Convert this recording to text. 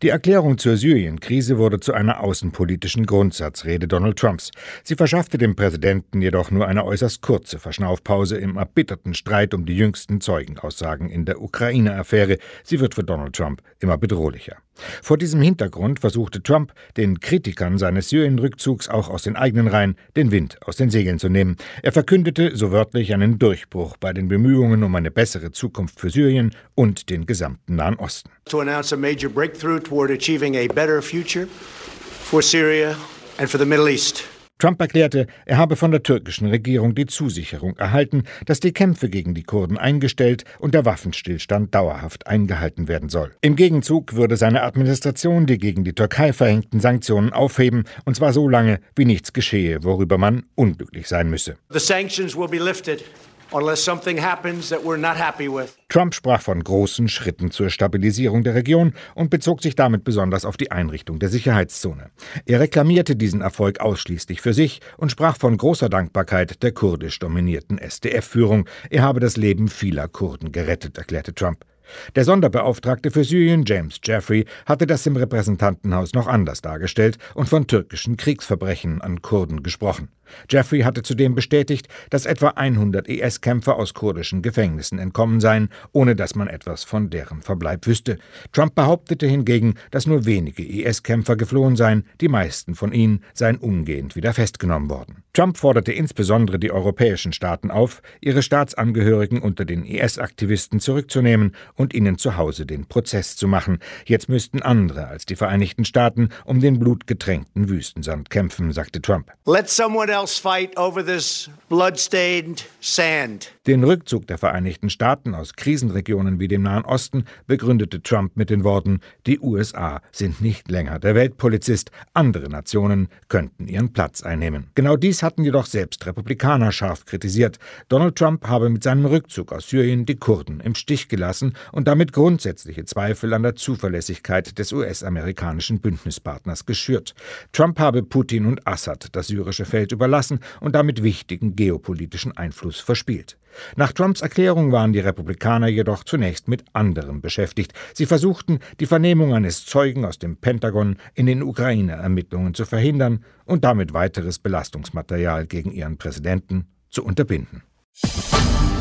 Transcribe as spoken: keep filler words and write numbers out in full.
Die Erklärung zur Syrien-Krise wurde zu einer außenpolitischen Grundsatzrede Donald Trumps. Sie verschaffte dem Präsidenten jedoch nur eine äußerst kurze Verschnaufpause im erbitterten Streit um die jüngsten Zeugenaussagen in der Ukraine-Affäre. Sie wird für Donald Trump immer bedrohlicher. Vor diesem Hintergrund versuchte Trump, den Kritikern seines Syrien-Rückzugs auch aus den eigenen Reihen den Wind aus den Segeln zu nehmen. Er verkündete so wörtlich einen Durchbruch bei den Bemühungen um eine bessere Zukunft für Syrien und den gesamten Nahen Osten. To announce a major breakthrough toward achieving a better future for Syria and for the Middle East. Trump erklärte, er habe von der türkischen Regierung die Zusicherung erhalten, dass die Kämpfe gegen die Kurden eingestellt und der Waffenstillstand dauerhaft eingehalten werden soll. Im Gegenzug würde seine Administration die gegen die Türkei verhängten Sanktionen aufheben, und zwar so lange, wie nichts geschehe, worüber man unglücklich sein müsse. The sanctions will be lifted unless something happens that we're not happy with. Trump sprach von großen Schritten zur Stabilisierung der Region und bezog sich damit besonders auf die Einrichtung der Sicherheitszone. Er reklamierte diesen Erfolg ausschließlich für sich und sprach von großer Dankbarkeit der kurdisch dominierten S D F-Führung. Er habe das Leben vieler Kurden gerettet, erklärte Trump. Der Sonderbeauftragte für Syrien, James Jeffrey, hatte das im Repräsentantenhaus noch anders dargestellt und von türkischen Kriegsverbrechen an Kurden gesprochen. Jeffrey hatte zudem bestätigt, dass etwa hundert I S-Kämpfer aus kurdischen Gefängnissen entkommen seien, ohne dass man etwas von deren Verbleib wüsste. Trump behauptete hingegen, dass nur wenige I S-Kämpfer geflohen seien, die meisten von ihnen seien umgehend wieder festgenommen worden. Trump forderte insbesondere die europäischen Staaten auf, ihre Staatsangehörigen unter den I S-Aktivisten zurückzunehmen und ihnen zu Hause den Prozess zu machen. Jetzt müssten andere als die Vereinigten Staaten um den blutgetränkten Wüstensand kämpfen, sagte Trump. Let someone else fight over this blood-stained sand. Den Rückzug der Vereinigten Staaten aus Krisenregionen wie dem Nahen Osten begründete Trump mit den Worten: Die U S A sind nicht länger der Weltpolizist, andere Nationen könnten ihren Platz einnehmen. Genau dies hatten jedoch selbst Republikaner scharf kritisiert. Donald Trump habe mit seinem Rückzug aus Syrien die Kurden im Stich gelassen und damit grundsätzliche Zweifel an der Zuverlässigkeit des U S-amerikanischen Bündnispartners geschürt. Trump habe Putin und Assad das syrische Feld überlassen und damit wichtigen geopolitischen Einfluss verspielt. Nach Trumps Erklärung waren die Republikaner jedoch zunächst mit anderem beschäftigt. Sie versuchten, die Vernehmung eines Zeugen aus dem Pentagon in den Ukraine-Ermittlungen zu verhindern und damit weiteres Belastungsmaterial gegen ihren Präsidenten zu unterbinden.